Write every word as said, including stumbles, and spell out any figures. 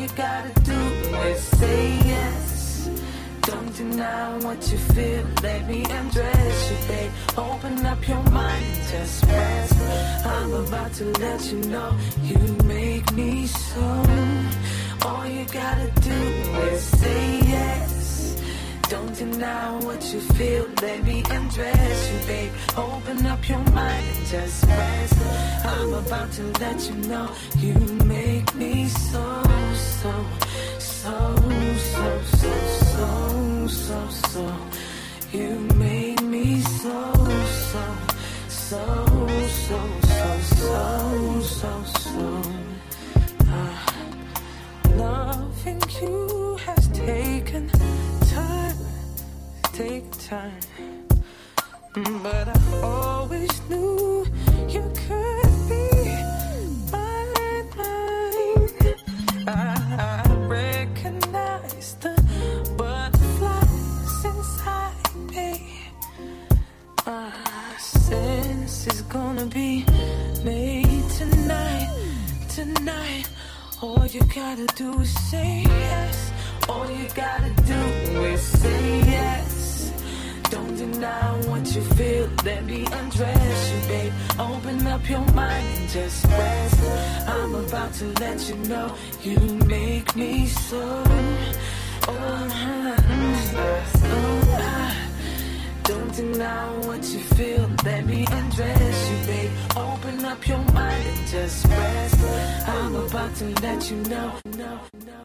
you gotta do is say yes. Don't deny what you feel. Let me undress you, babe. Open up your mind and just rest. I'm about to let you know you make me so. All you gotta do is say yes. Don't deny what you feel. Let me undress you, babe. Open up your mind and just rest. I'm about to let you know you make me so, so, so, so, so, so, so, so. You made me so, so, so, so, so, so, so, so. Uh, loving you has taken time, take time. But I always knew you could be mine, mine. I, I recognize the butterflies inside me. My sense is gonna be made tonight, tonight. All you gotta do is say yes. All you gotta do is say yes. Don't deny what you feel. Let me undress you, babe. Open up your mind and just rest. I'm about to let you know you make me so. Oh, oh, ah. Don't deny what you feel. Let me undress you, babe. Open up your mind and just rest. I'm about to let you know. No, no.